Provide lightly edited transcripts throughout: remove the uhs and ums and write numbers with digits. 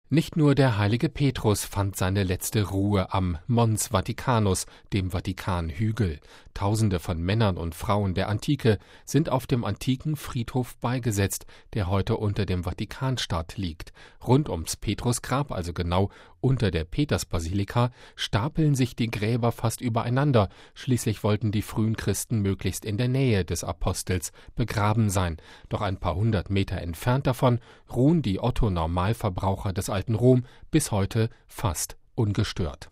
Nicht nur der heilige Petrus fand seine letzte Ruhe am Mons Vaticanus, dem Vatikanhügel. Tausende von Männern und Frauen der Antike sind auf dem antiken Friedhof beigesetzt, der heute unter dem Vatikanstaat liegt. Rund ums Petrusgrab, also genau unter der Petersbasilika, stapeln sich die Gräber fast übereinander. Schließlich wollten die frühen Christen möglichst in der Nähe des Apostels begraben sein. Doch ein paar hundert Meter entfernt davon ruhen die Otto-Normalverbraucher des alten Rom bis heute fast ungestört.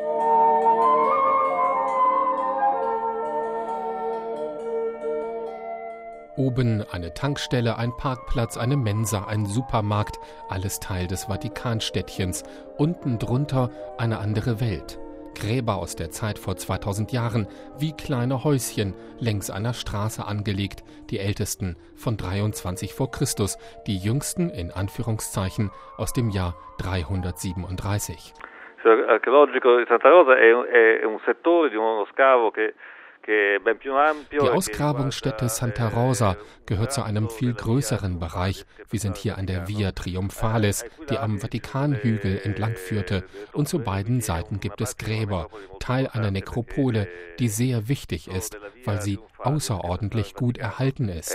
Oben eine Tankstelle, ein Parkplatz, eine Mensa, ein Supermarkt, alles Teil des Vatikanstädtchens. Unten drunter eine andere Welt. Gräber aus der Zeit vor 2000 Jahren, wie kleine Häuschen, längs einer Straße angelegt, die ältesten von 23 vor Christus, die jüngsten in Anführungszeichen aus dem Jahr 337. Archeologico di Santa Rosa è un settore di uno scavo che Die Ausgrabungsstätte Santa Rosa gehört zu einem viel größeren Bereich. Wir sind hier an der Via Triumphalis, die am Vatikanhügel entlang führte. Und zu beiden Seiten gibt es Gräber, Teil einer Nekropole, die sehr wichtig ist, weil sie außerordentlich gut erhalten ist.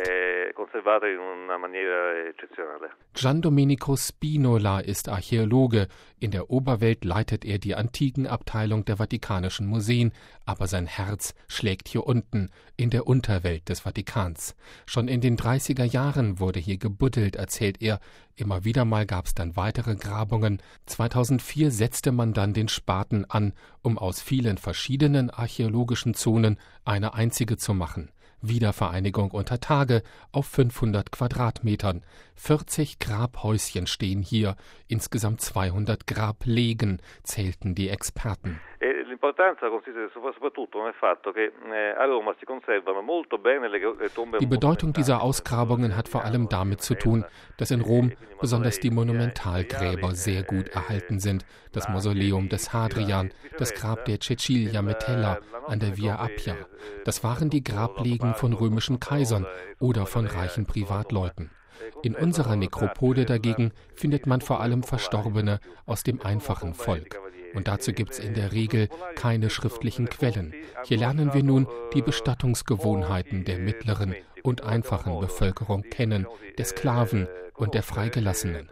Gian Domenico Spinola ist Archäologe. In der Oberwelt leitet er die Antikenabteilung der Vatikanischen Museen, aber sein Herz schlägt hier unten, in der Unterwelt des Vatikans. Schon in den 30er Jahren wurde hier gebuddelt, erzählt er. Immer wieder mal gab es dann weitere Grabungen. 2004 setzte man dann den Spaten an, um aus vielen verschiedenen archäologischen Zonen eine einzige zu machen. Wiedervereinigung unter Tage auf 500 Quadratmetern. 40 Grabhäuschen stehen hier, insgesamt 200 Grablegen, zählten die Experten. Die Bedeutung dieser Ausgrabungen hat vor allem damit zu tun, dass in Rom besonders die Monumentalgräber sehr gut erhalten sind. Das Mausoleum des Hadrian, das Grab der Cecilia Metella an der Via Appia. Das waren die Grablegen von römischen Kaisern oder von reichen Privatleuten. In unserer Nekropole dagegen findet man vor allem Verstorbene aus dem einfachen Volk. Und dazu gibt's in der Regel keine schriftlichen Quellen. Hier lernen wir nun die Bestattungsgewohnheiten der mittleren und einfachen Bevölkerung kennen, der Sklaven und der Freigelassenen.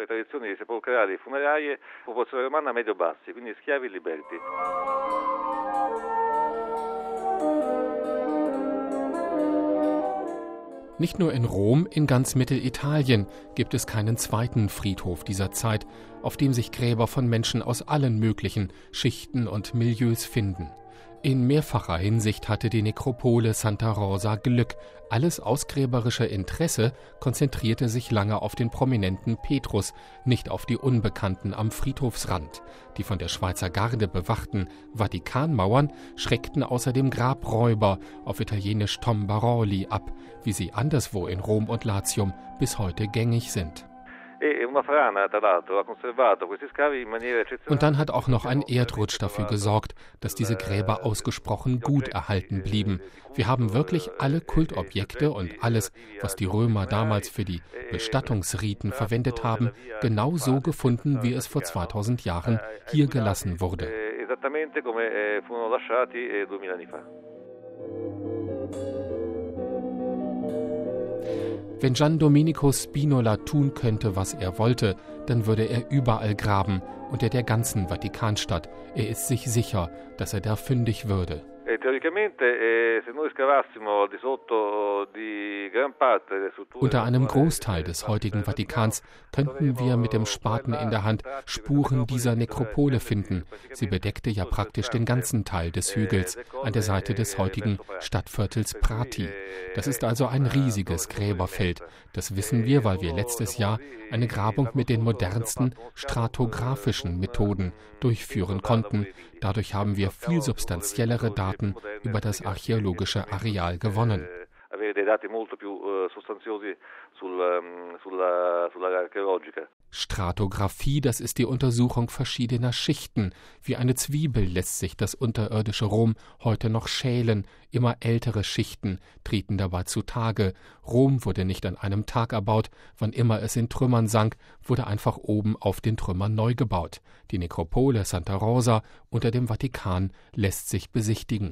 Nicht nur in Rom, in ganz Mittelitalien gibt es keinen zweiten Friedhof dieser Zeit, auf dem sich Gräber von Menschen aus allen möglichen Schichten und Milieus finden. In mehrfacher Hinsicht hatte die Nekropole Santa Rosa Glück. Alles ausgräberische Interesse konzentrierte sich lange auf den prominenten Petrus, nicht auf die Unbekannten am Friedhofsrand. Die von der Schweizer Garde bewachten Vatikanmauern schreckten außerdem Grabräuber, auf Italienisch tombaroli, ab, wie sie anderswo in Rom und Latium bis heute gängig sind. Und dann hat auch noch ein Erdrutsch dafür gesorgt, dass diese Gräber ausgesprochen gut erhalten blieben. Wir haben wirklich alle Kultobjekte und alles, was die Römer damals für die Bestattungsriten verwendet haben, genau so gefunden, wie es vor 2000 Jahren hier gelassen wurde. Wenn Gian Domenico Spinola tun könnte, was er wollte, dann würde er überall graben, unter der ganzen Vatikanstadt. Er ist sich sicher, dass er da fündig würde. Unter einem Großteil des heutigen Vatikans könnten wir mit dem Spaten in der Hand Spuren dieser Nekropole finden. Sie bedeckte ja praktisch den ganzen Teil des Hügels an der Seite des heutigen Stadtviertels Prati. Das ist also ein riesiges Gräberfeld. Das wissen wir, weil wir letztes Jahr eine Grabung mit den modernsten stratographischen Methoden durchführen konnten. Dadurch haben wir viel substanziellere Daten über das archäologische Areal gewonnen. Avere dei dati molto più sostanziosi sull'area archeologica. Stratographie, das ist die Untersuchung verschiedener Schichten. Wie eine Zwiebel lässt sich das unterirdische Rom heute noch schälen. Immer ältere Schichten treten dabei zutage. Rom wurde nicht an einem Tag erbaut. Wann immer es in Trümmern sank, wurde einfach oben auf den Trümmern neu gebaut. Die Nekropole Santa Rosa unter dem Vatikan lässt sich besichtigen.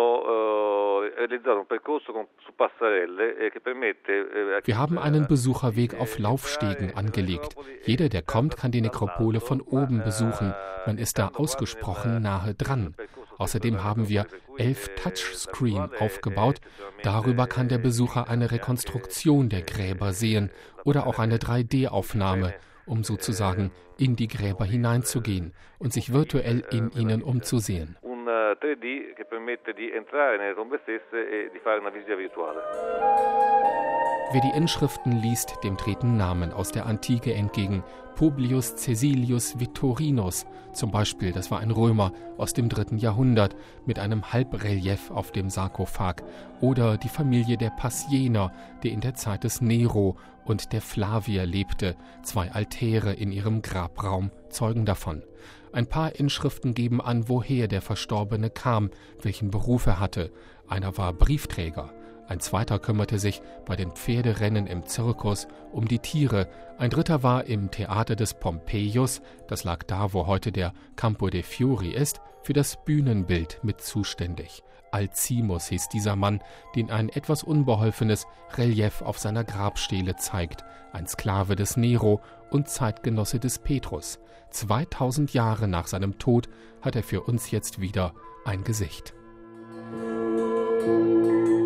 Wir haben einen Besucherweg auf Laufstegen angelegt. Jeder, der kommt, kann die Nekropole von oben besuchen. Man ist da ausgesprochen nahe dran. Außerdem haben wir 11 Touchscreen aufgebaut. Darüber kann der Besucher eine Rekonstruktion der Gräber sehen oder auch eine 3D-Aufnahme, um sozusagen in die Gräber hineinzugehen und sich virtuell in ihnen umzusehen. 3D che permette di entrare nelle tombe stesse e di fare una visita virtuale. Wer die Inschriften liest, dem treten Namen aus der Antike entgegen. Publius Caecilius Victorinus zum Beispiel, das war ein Römer aus dem 3. Jahrhundert mit einem Halbrelief auf dem Sarkophag. Oder die Familie der Passiener, die in der Zeit des Nero und der Flavier lebte. 2 Altäre in ihrem Grabraum zeugen davon. Ein paar Inschriften geben an, woher der Verstorbene kam, welchen Beruf er hatte. Einer war Briefträger. Ein zweiter kümmerte sich bei den Pferderennen im Zirkus um die Tiere. Ein dritter war im Theater des Pompeius, das lag da, wo heute der Campo dei Fiori ist, für das Bühnenbild mit zuständig. Alcimus hieß dieser Mann, den ein etwas unbeholfenes Relief auf seiner Grabstele zeigt. Ein Sklave des Nero und Zeitgenosse des Petrus. 2000 Jahre nach seinem Tod hat er für uns jetzt wieder ein Gesicht.